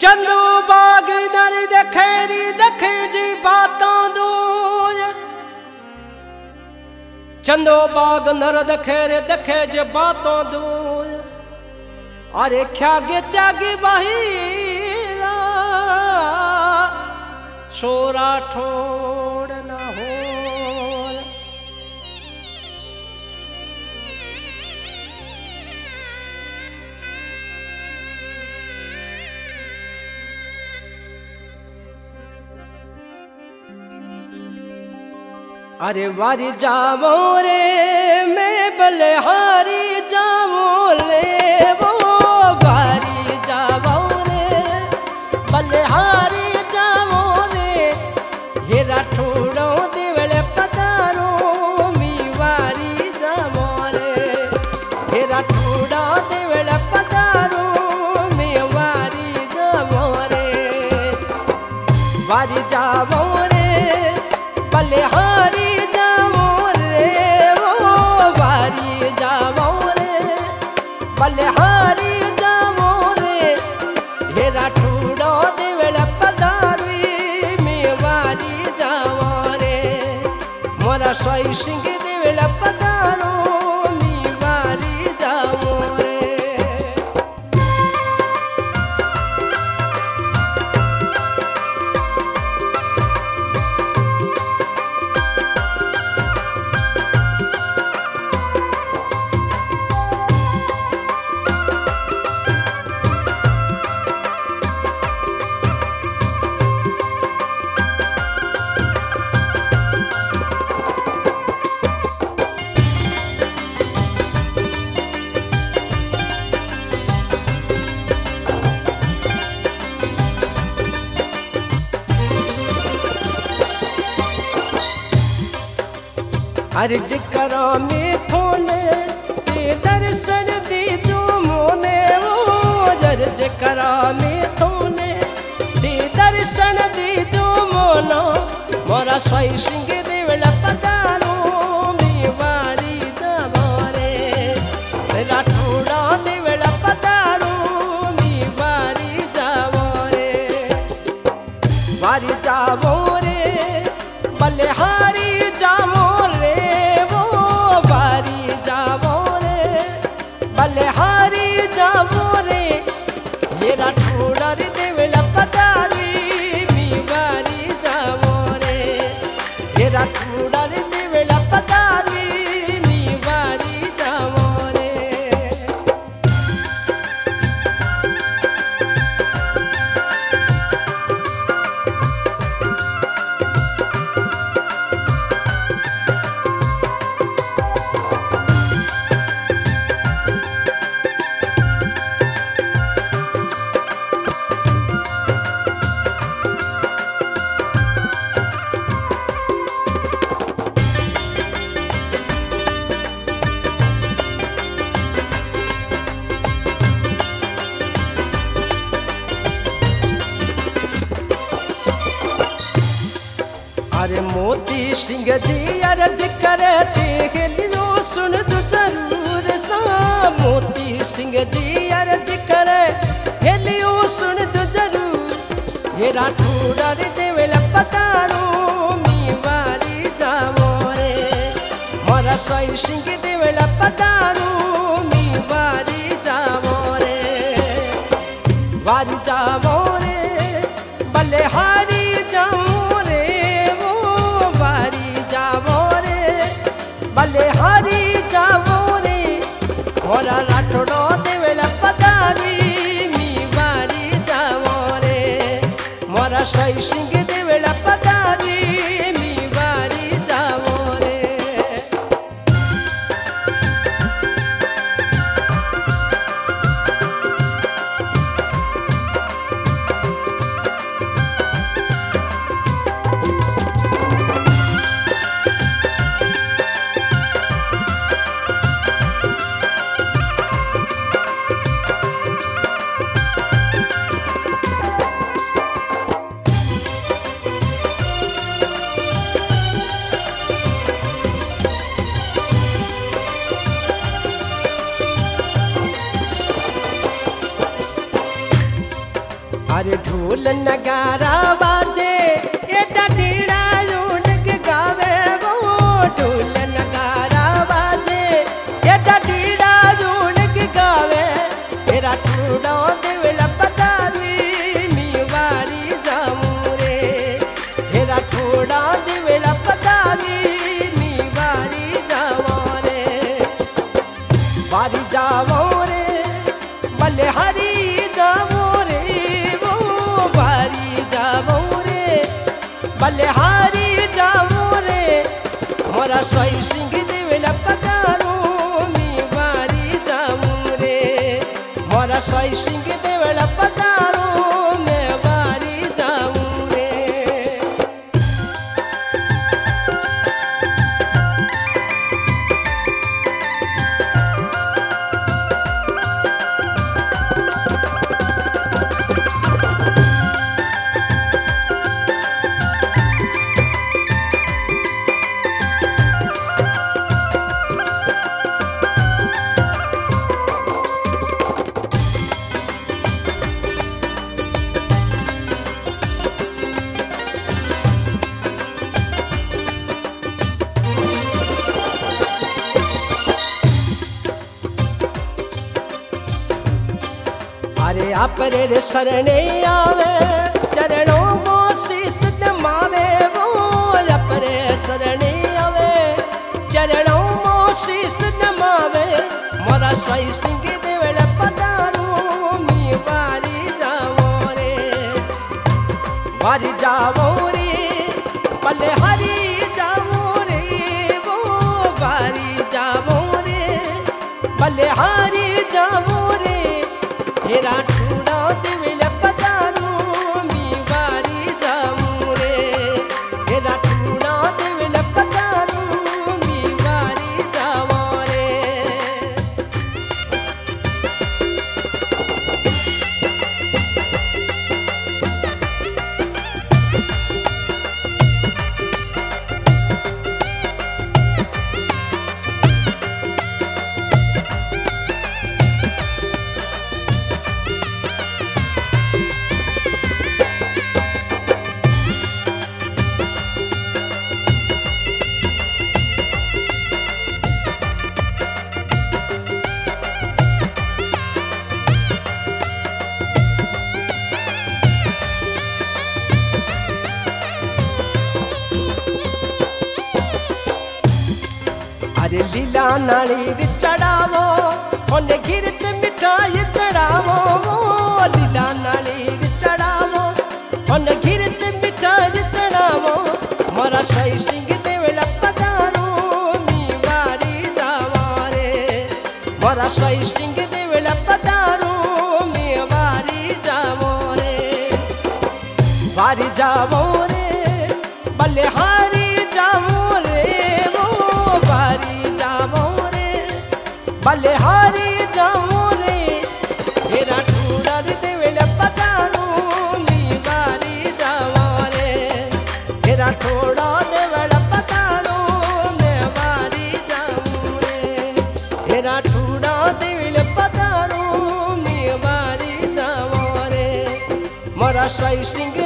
चंदू बाग नर दखेरी दखे जी बातों दूज। चंदो बाग नर दखेरे दखे जी बातों दूज। अरे ख्यागे त्यागी बाहीरा सोरा ठोड़ न हो। अरे वारी जावो रे मैं बलिहारी जावो रे वो वारी जावो रे बलिहारी जावो रे हेरा ठोड़ो देवले पधारो मी वारी जावो रे हेरा ठोड़ो देवले पधारो मी वारी जावो रे वारी जावो रे बलिहारी बलिहारी जावो रे हेरा ठूड़ो देवल पधारी मेवारी जावो रे मोरा सोई सिंह देवल पधारो मेवारी जावो रे। अर्ज करो मिथुने ते दर्शन दीजो मोने वो अर्ज करो मिथुने ते दर्शन दीजो मोनो मोरा सोई सिंह देवल पधारो मेवारी जावो रे हेरा ठोड़ो देवल पधारो मेवारी जावो रे वारी जावो रे बलिहारी जावो बलिहारी जावो रे हेरा ठोड़ा रे देवल पधारी मेवारी जावो रे हेरा ठोड़ा रे देवल पधारी मेवारी जावो रे। अरे मोती सिंह जी अर्ज करे ते लियो सुन तू जरूर सा मोती सिंह जी अर्ज करे लियो सुन तू जरूर हेरा ठोड़ा रे देवल पधारो मेवारी जावो रे मोरा सोई सिंह देवल पधारो मेवारी जावो रे वारी जावो रे बलिहारी जावो बलिहारी जावो रे मोरा राठोड़ो देवल पधारी मेवारी जावो रे मोरा सोई सिंह देवल पधारी मेवारी जावो रे। अरे ढोल नगारा बाजे एटा ढीड़ा ढूंढ के गावे वो ढोल नगारा बाजे एटा ढीड़ा ढूंढ के गावे तेरा ठूड़ा देवला पतारी मीवारी जामू रे तेरा ठूड़ा देवला पतारी मीवारी जामो रे बारी जामो रे बलिहारी जामो बलिहारी जामो रे मोरा सोई सिंह देवला पतारो मीवारी जामू रे मोरा सोई सिंह देवला पतारो मेवारी जामू रे अरे अपरे रे शरणे आवे चरणों को शीश नमावे वो अपरे शरणे आवे चरणों को शीश नमावे मोरा सोई सिंह देवला पतारो मीवारी जामो रे वारी जामो रे बलिहारी जामो रे वो वारी जामो रे बलिहारी जामो रे तेरा ठूड़ा देवला पतारो मीवारी जामू रे तेरा ठूड़ा देवला पतारो मीवारी जामो रे अरे लीला नाली चढ़ावो उन्हें गिरत मिठाई चढ़ावो लीला नाली चढ़ावो उन्हें गिरत मिठाई चढ़ावो मोरा सोई सिंह देवला पतारो मीवारी जामो रे मोरा सोई सिंह देवला पतारो मीवारी जामो रे वारी जामो रे बलिहारी जामो रे वो वारी जामो रे बलिहारी जामो रे तेरा ठूड़ा देवला पतारो मीवारी जामो रे तेरा ठूड़ा देवला पतारो मेवारी जामू रे तेरा ठूड़ा देवला पतारो मेवारी जामो रे मोरा सोई सिंह